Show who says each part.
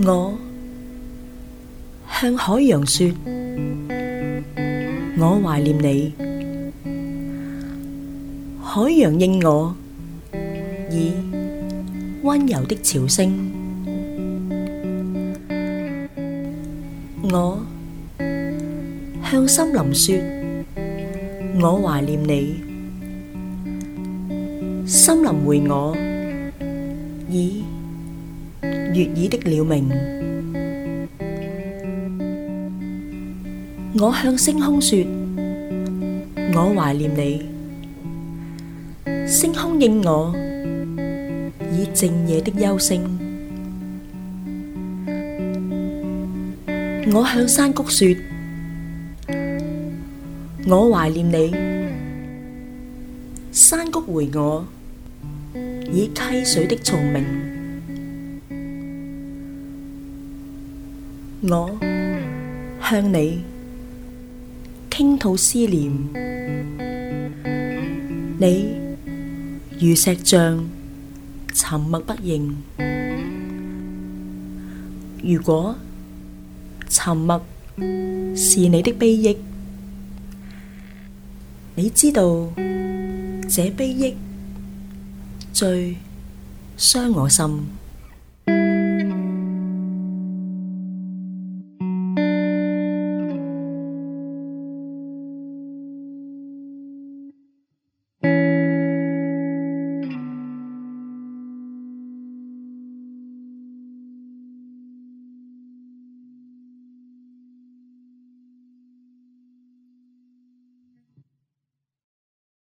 Speaker 1: 我向海洋說，我懷念你。海洋應我，以溫柔的潮聲。我向森林說，我懷念你。森林回我，以悅耳的鳥鳴。我向星空說，我懷念你。星空應我，以靜夜的幽聲。我向山谷說，我懷念你。山谷回我，以溪水的蟲鳴。我向你傾吐思念，你如石像沉默不應。如果沉默是你的悲憶，你知道這悲憶最傷我心。